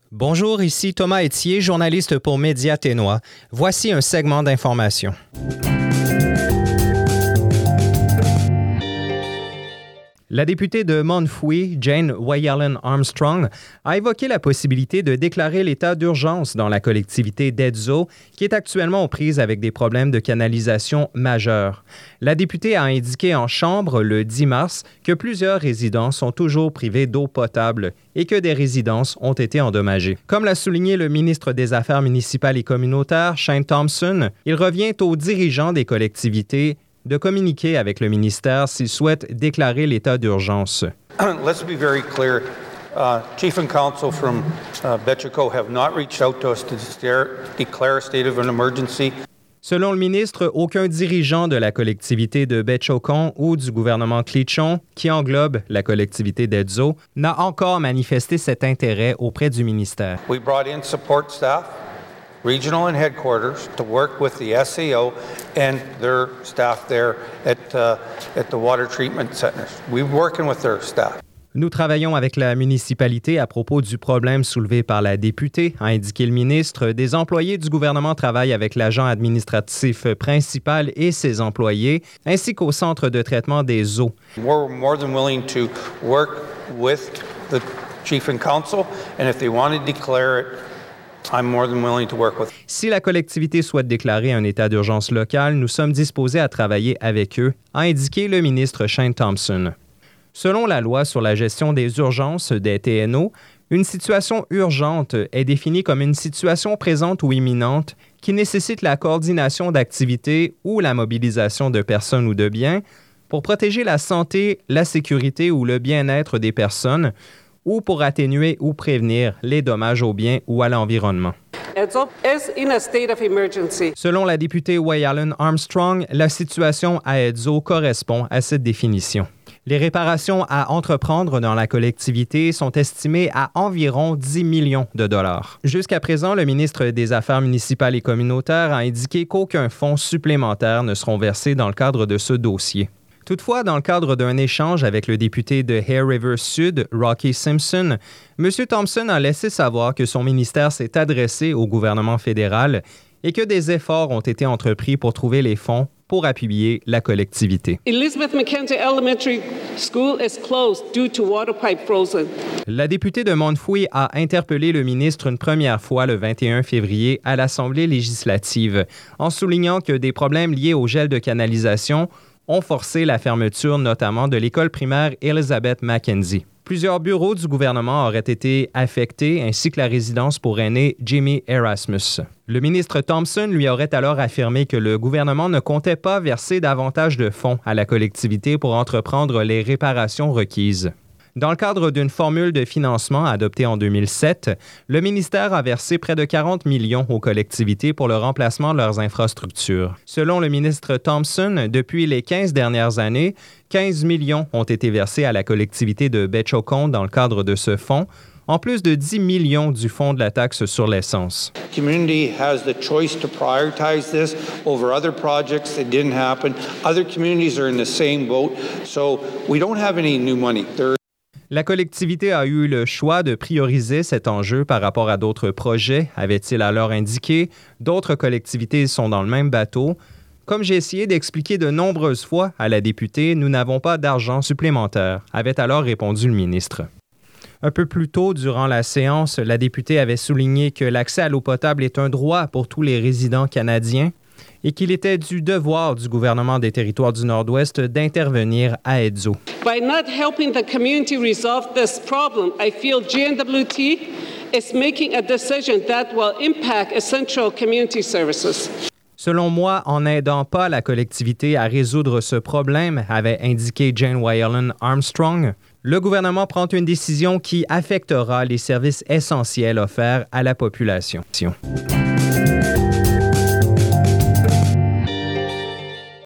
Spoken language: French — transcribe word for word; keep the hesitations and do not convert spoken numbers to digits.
Bonjour, ici Thomas Etier, journaliste pour Média Ténois. Voici un segment d'information. La députée de Mount-Fouille, Jane Wyalan-Armstrong, a évoqué la possibilité de déclarer l'état d'urgence dans la collectivité d'Edzo, qui est actuellement aux prises avec des problèmes de canalisation majeurs. La députée a indiqué en Chambre le dix mars que plusieurs résidents sont toujours privés d'eau potable et que des résidences ont été endommagées. Comme l'a souligné le ministre des Affaires municipales et communautaires, Shane Thompson, il revient aux dirigeants des collectivités de communiquer avec le ministère s'ils souhaitent déclarer l'état d'urgence. Let's be very clear. Uh, Chief and Council from uh, Betcheko have not reached out to us to declare a state of an emergency. Selon le ministre, aucun dirigeant de la collectivité de Betchokon ou du gouvernement Cleachon, qui englobe la collectivité d'Edzo, n'a encore manifesté cet intérêt auprès du ministère. We brought in support staff, regional and headquarters, to work with the S A O and their staff there at, uh, at the water treatment centers. We're working with their staff. Nous travaillons avec la municipalité à propos du problème soulevé par la députée, a indiqué le ministre. Des employés du gouvernement travaillent avec l'agent administratif principal et ses employés, ainsi qu'au centre de traitement des eaux. We're more than willing to work with the Chief and Council, and if they want to declare it, I'm more than willing to work with. Si la collectivité souhaite déclarer un état d'urgence local, nous sommes disposés à travailler avec eux, a indiqué le ministre Shane Thompson. Selon la loi sur la gestion des urgences des T N O, une situation urgente est définie comme une situation présente ou imminente qui nécessite la coordination d'activités ou la mobilisation de personnes ou de biens pour protéger la santé, la sécurité ou le bien-être des personnes ou pour atténuer ou prévenir les dommages aux biens ou à l'environnement. Edzo is in a state of emergency. Selon la députée Wyalan-Armstrong, la situation à Edzo correspond à cette définition. Les réparations à entreprendre dans la collectivité sont estimées à environ dix millions de dollars. Jusqu'à présent, le ministre des Affaires municipales et communautaires a indiqué qu'aucun fonds supplémentaire ne seront versés dans le cadre de ce dossier. Toutefois, dans le cadre d'un échange avec le député de Hare River Sud, Rocky Simpson, M. Thompson a laissé savoir que son ministère s'est adressé au gouvernement fédéral et que des efforts ont été entrepris pour trouver les fonds pour appuyer la collectivité. Elizabeth McKenzie Elementary School is closed due to water pipe frozen. La députée de Mount-Fouille a interpellé le ministre une première fois le vingt et un février à l'Assemblée législative, en soulignant que des problèmes liés au gel de canalisation ont forcé la fermeture notamment de l'école primaire Elizabeth McKenzie. Plusieurs bureaux du gouvernement auraient été affectés, ainsi que la résidence pour aînés Jimmy Erasmus. Le ministre Thompson lui aurait alors affirmé que le gouvernement ne comptait pas verser davantage de fonds à la collectivité pour entreprendre les réparations requises. Dans le cadre d'une formule de financement adoptée en deux mille sept, le ministère a versé près de quarante millions aux collectivités pour le remplacement de leurs infrastructures. Selon le ministre Thompson, depuis les quinze dernières années, quinze millions ont été versés à la collectivité de Betchokon dans le cadre de ce fonds, en plus de dix millions du fonds de la taxe sur l'essence. The community has the choice to prioritize this over other projects that didn't happen. Other communities are in the same boat, so we don't have any new money. There La collectivité a eu le choix de prioriser cet enjeu par rapport à d'autres projets, avait-il alors indiqué. D'autres collectivités sont dans le même bateau. Comme j'ai essayé d'expliquer de nombreuses fois à la députée, nous n'avons pas d'argent supplémentaire, avait alors répondu le ministre. Un peu plus tôt, durant la séance, la députée avait souligné que l'accès à l'eau potable est un droit pour tous les résidents canadiens et qu'il était du devoir du gouvernement des Territoires du Nord-Ouest d'intervenir à Edzo. By not helping the community resolve this problem, I feel G N W T is making a decision that will impact essential community services. Selon moi, en n'aidant pas la collectivité à résoudre ce problème, avait indiqué Jane Wyalan-Armstrong, le gouvernement prend une décision qui affectera les services essentiels offerts à la population.